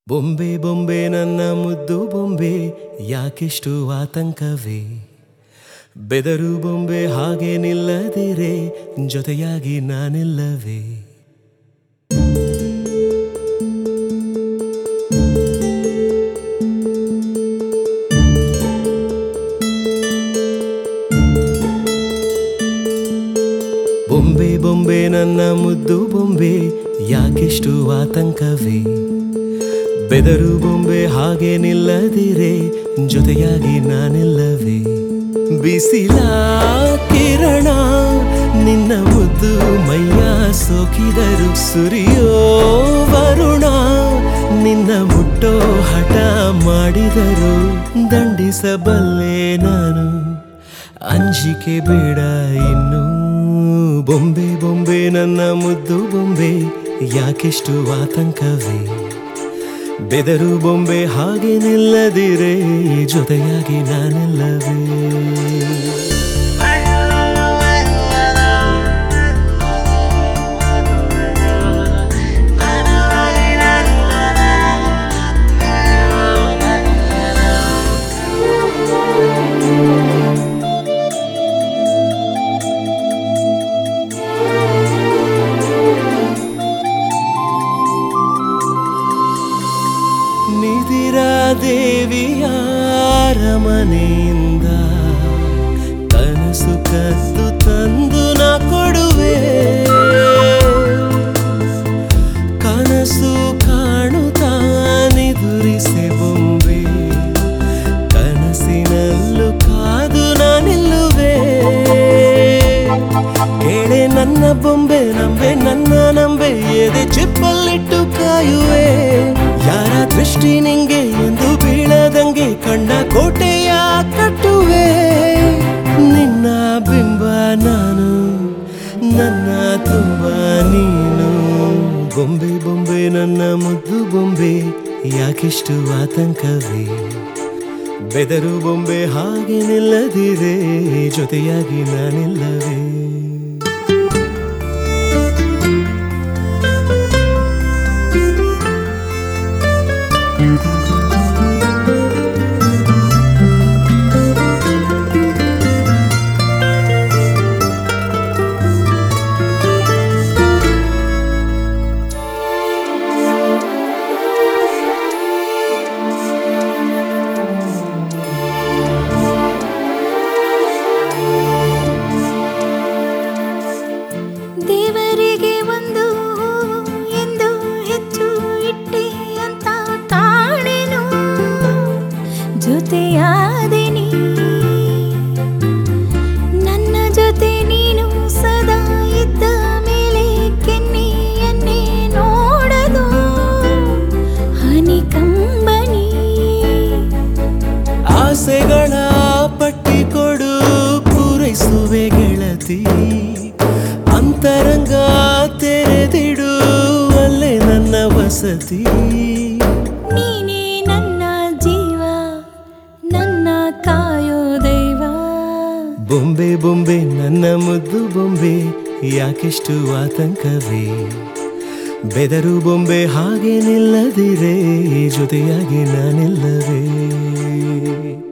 ಬೊಂಬೆ ಬೊಂಬೆ ನನ್ನ ಮುದ್ದು ಬೊಂಬೆ ಯಾಕೆಷ್ಟು ಆತಂಕವೇ ಬೆದರು ಬೊಂಬೆ ಹಾಗೆ ನಿಲ್ಲದಿರೆ ಜೊತೆಯಾಗಿ ನಾನಿಲ್ಲವೇ ಬೊಂಬೆ ಬೊಂಬೆ ನನ್ನ ಮುದ್ದು ಬೊಂಬೆ ಯಾಕೆಷ್ಟು ಆತಂಕವೇ ಬೆದರು ಬೊಂಬೆ ಹಾಗೆ ನಿಲ್ಲದಿರೆ ಜೊತೆಯಾಗಿ ನಾನಿಲ್ಲವೇ ಬಿಸಿಲ ಕಿರಣ ನಿನ್ನ ಮುದ್ದು ಮೈಯ ಸೋಕಿದರು ಸುರಿಯೋ ವರುಣ ನಿನ್ನ ಮುಟ್ಟೋ ಹಠ ಮಾಡಿದರು ದಂಡಿಸಬಲ್ಲೆ ನಾನು ಅಂಜಿಕೆ ಬೇಡ ಇನ್ನು ಬೊಂಬೆ ಬೊಂಬೆ ನನ್ನ ಮುದ್ದು ಬೊಂಬೆ ಯಾಕೆಷ್ಟು ಆತಂಕವೇ ಬೆದರು ಬೊಂಬೆ ಹಾಗೆ ನಿಲ್ಲದಿರೆ ಜೊತೆಯಾಗಿ ನಾನಿಲ್ಲವೇ ದೇವಿಯ ಅರಮನೆಯಿಂದ ಕನಸು ಕದ್ದು ತಂದು ನಾ ಕೊಡುವೆ ಕನಸು ಕಾಣುತ್ತಾ ನಿದುರಿಸೆ ಬೊಂಬೆ ಕನಸಿನಲ್ಲೂ ಕಾದು ನಾ ನಿಲ್ಲುವೆ ಕೇಳೆ ನನ್ನ ಬೊಂಬೆ ನಂಬೆ ನನ್ನ ನಂಬೆ ಎದೆ ಚಿಪ್ಪಲ್ಲಿಟ್ಟು ಕಾಯುವೆ ಯಾರ ದೃಷ್ಟಿ ನಿಂಗೆ ಎಂದು ಬೀಳದಂಗೆ ಕಣ್ಣ ಕೋಟೆಯ ಕಟ್ಟುವೆ ನಿನ್ನ ಬಿಂಬ ನಾನು ನನ್ನ ತುಂಬ ನೀನು ಬೊಂಬೆ ಬೊಂಬೆ ನನ್ನ ಮುದ್ದು ಬೊಂಬೆ ಯಾಕೆಷ್ಟು ಆತಂಕವೇ ಬೆದರು ಬೊಂಬೆ ಹಾಗೆ ನಿಲ್ಲದಿರೆ ಜೊತೆಯಾಗಿ ನಾನಿಲ್ಲವೇ ದೇವರಿಗೆ ಒಂದು ಎಂದು ಹೆಚ್ಚು ಇಟ್ಟೆ ಅಂತ ಕಾಣೆನು ಜೊತೆಯಾದೆ ನೀ ನನ್ನ ಜೊತೆ ನೀನು ಸದಾ ಇದ್ದ ಮೇಲೆ ಕೆನ್ನೆಯನ್ನೇ ನೋಡದು ಹನಿ ಕಂಬನಿ ಆಸೆಗಳ ಪಟ್ಟಿ ಕೊಡು ಪೂರೈಸುವೆ ಗೆಳತಿ ಅಂತರಂಗ ತೆರೆದಿಡು ಅಲ್ಲೇ ನನ್ನ ವಸತಿ ನೀನೇ ನನ್ನ ಜೀವ ನನ್ನ ಕಾಯೋ ದೈವ ಬೊಂಬೆ ಬೊಂಬೆ ನನ್ನ ಮುದ್ದು ಬೊಂಬೆ ಯಾಕೆಷ್ಟು ಆತಂಕವೇ ಬೆದರು ಬೊಂಬೆ ಹಾಗೆ ನಿಲ್ಲದಿರೆ ಜೊತೆಯಾಗಿ ನಾನಿಲ್ಲವೇ